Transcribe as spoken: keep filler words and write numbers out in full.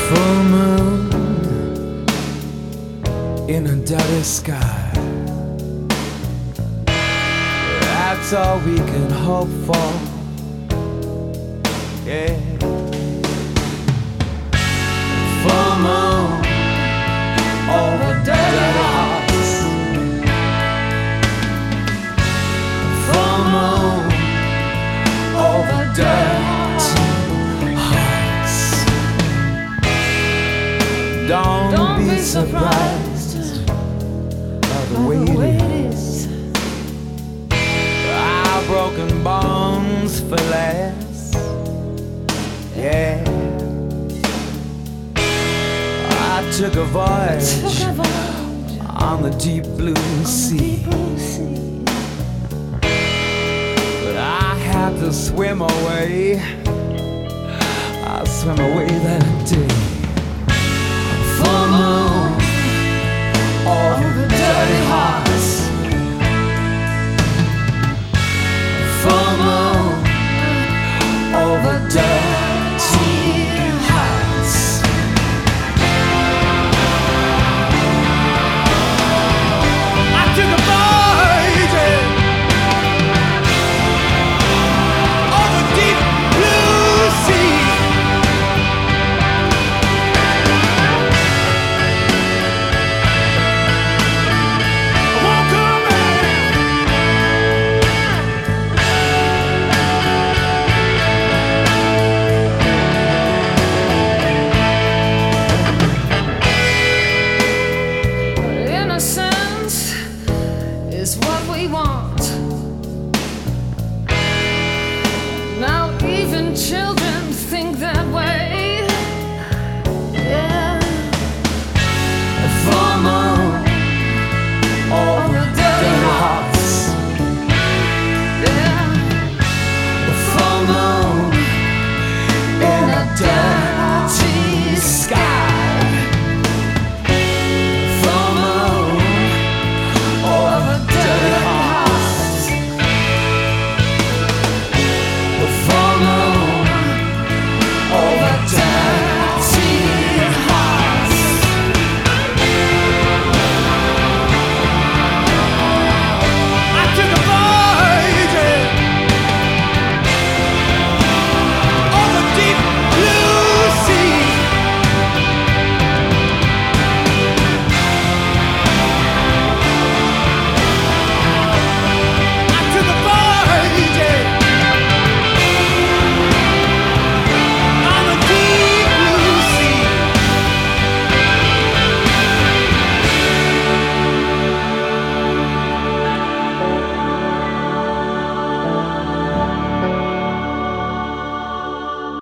Full moon in a dirty sky. That's all we can hope for. Yeah. Full moon over dirty hearts. Full moon over dirty hearts. Don't, Don't be, be surprised, surprised by the way, the way it is. Our broken bones for less. Yeah. I took a voyage, took a voyage on the deep blue sea. But I had to swim away. I swim away that day.